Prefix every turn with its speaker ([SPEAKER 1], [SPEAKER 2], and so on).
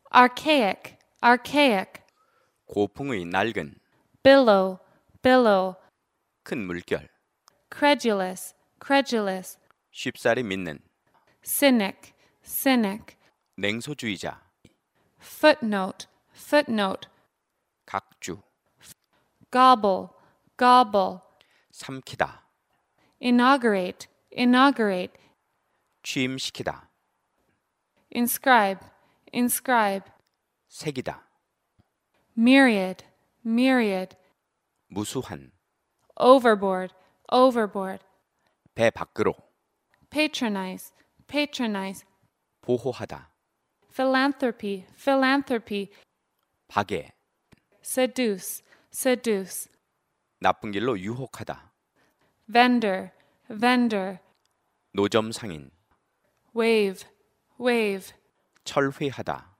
[SPEAKER 1] archaic, archaic,
[SPEAKER 2] 고풍의 낡은,
[SPEAKER 1] billow, billow,
[SPEAKER 2] 큰 물결,
[SPEAKER 1] credulous, credulous,
[SPEAKER 2] 쉽사리 믿는,
[SPEAKER 1] cynic, cynic,
[SPEAKER 2] 냉소주의자,
[SPEAKER 1] footnote, footnote,
[SPEAKER 2] 각주,
[SPEAKER 1] gobble, gobble,
[SPEAKER 2] 삼키다,
[SPEAKER 1] inaugurate, inaugurate,
[SPEAKER 2] 취임시키다,
[SPEAKER 1] inscribe, inscribe,
[SPEAKER 2] 새기다,
[SPEAKER 1] myriad, myriad,
[SPEAKER 2] 무수한,
[SPEAKER 1] overboard, overboard,
[SPEAKER 2] 배 밖으로,
[SPEAKER 1] patronize, patronize,
[SPEAKER 2] 보호하다,
[SPEAKER 1] philanthropy, philanthropy,
[SPEAKER 2] 박애,
[SPEAKER 1] seduce, seduce,
[SPEAKER 2] 나쁜 길로 유혹하다,
[SPEAKER 1] vendor, vendor,
[SPEAKER 2] 노점 상인,
[SPEAKER 1] wave, wave,
[SPEAKER 2] 철회하다,